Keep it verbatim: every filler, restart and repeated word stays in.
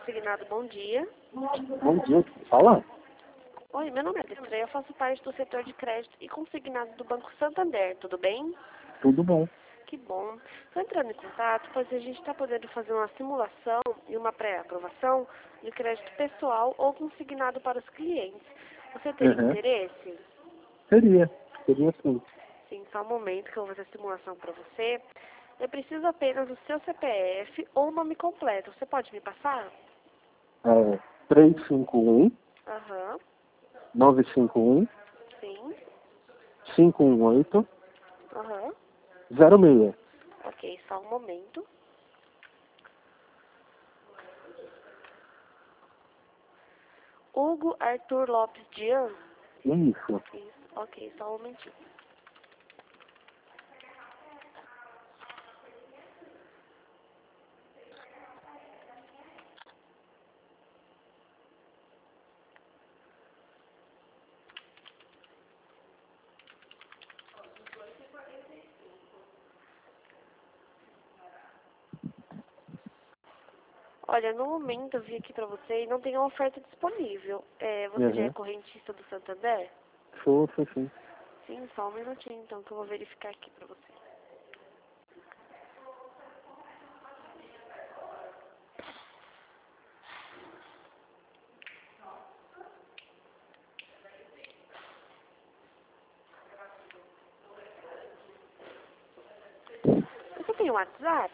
Consignado, bom dia. Bom dia, fala. Oi, meu nome é Desiree, eu faço parte do setor de crédito e consignado do Banco Santander, tudo bem? Tudo bom. Que bom. Estou entrando em contato, pois a gente está podendo fazer uma simulação e uma pré-aprovação de crédito pessoal ou consignado para os clientes. Você teria Uhum. interesse? Seria, seria sim. Sim, só um momento que eu vou fazer a simulação para você. Eu preciso apenas do seu C P F ou nome completo. Você pode me passar? É três cinco um, Aham, nove cinco um, sim, cinco um oito, aham. zero seis. Ok, só um momento. Hugo Arthur Lopes Dian? Isso. Isso, ok, só um momentinho. Olha, no momento eu vi aqui pra você e não tem uma oferta disponível. É, você já é Uhum. correntista do Santander? Sou, sou sim. Sim, só um minutinho então que eu vou verificar aqui pra você. Você tem WhatsApp?